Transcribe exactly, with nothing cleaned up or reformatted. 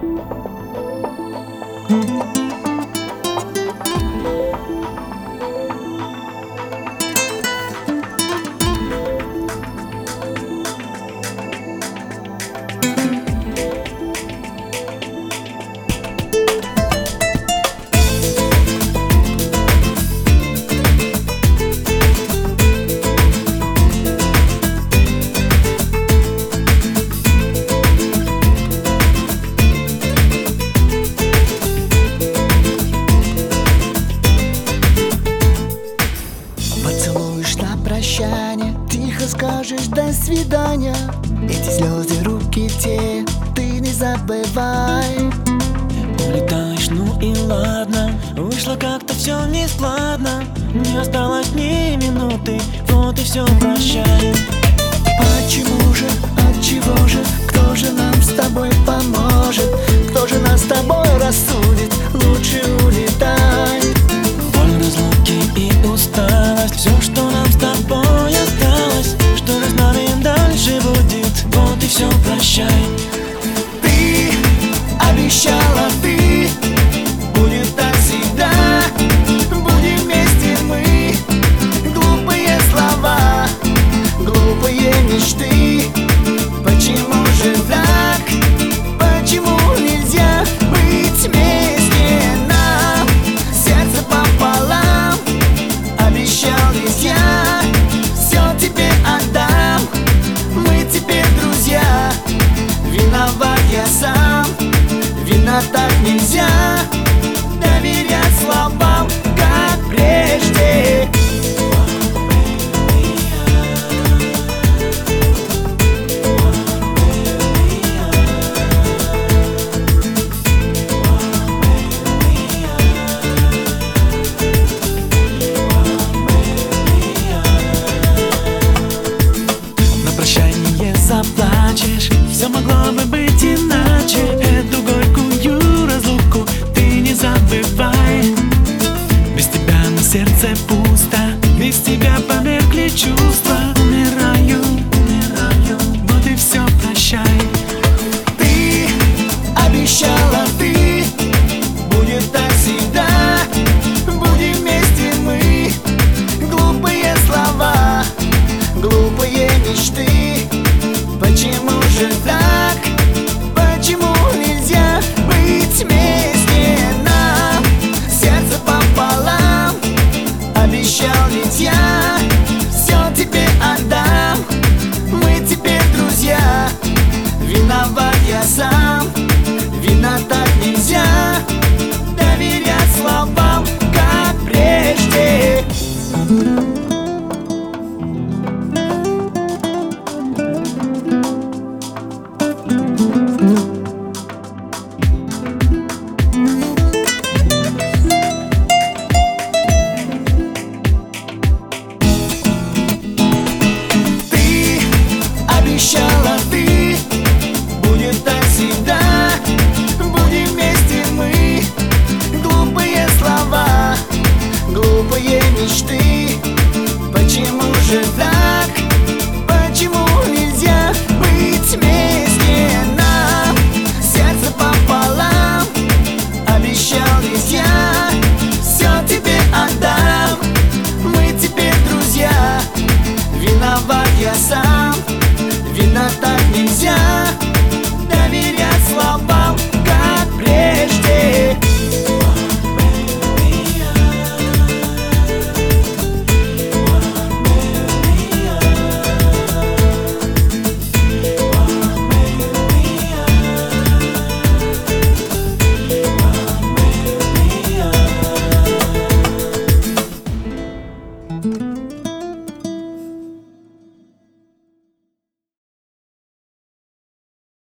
Поцелуешь на прощание, тихо скажешь до свидания. Эти слезы, руки те, ты не забывай. Улетаешь, ну и ладно, вышло как-то все нескладно. Не осталось ни минуты, вот и все, прощай. Почему же, отчего же, кто же нам с тобой поможет? Кто же нас с тобой рассудит? Лучше улетай. Боль разлуки и усталость, все, что нам с тобой осталось. Что же с нами дальше будет? Вот и все, прощай. Ты обещала, ты будет так всегда. Будем вместе мы. Глупые слова, глупые мечты. Почему же так? Почему нельзя быть вместе нам? Сердце пополам. Обещал ведь я, все тебе отдам. Мы теперь друзья. Виноват я сам. Вина так нельзя. Доверять словам, как прежде. Заплачешь, все могло бы быть иначе. Эту горькую разлуку ты не забывай. Без тебя на сердце пусто, без тебя померкли чувства. Умираю, умираю, вот и все, прощай. Ты обещала, ты будет так всегда. Будем вместе мы. Глупые слова, глупые мечты. Почему же так? Почему нельзя быть вместе нам? Сердце пополам. Обещал ведь я, все тебе отдам. Мы теперь друзья. Виноват я сам. Вина так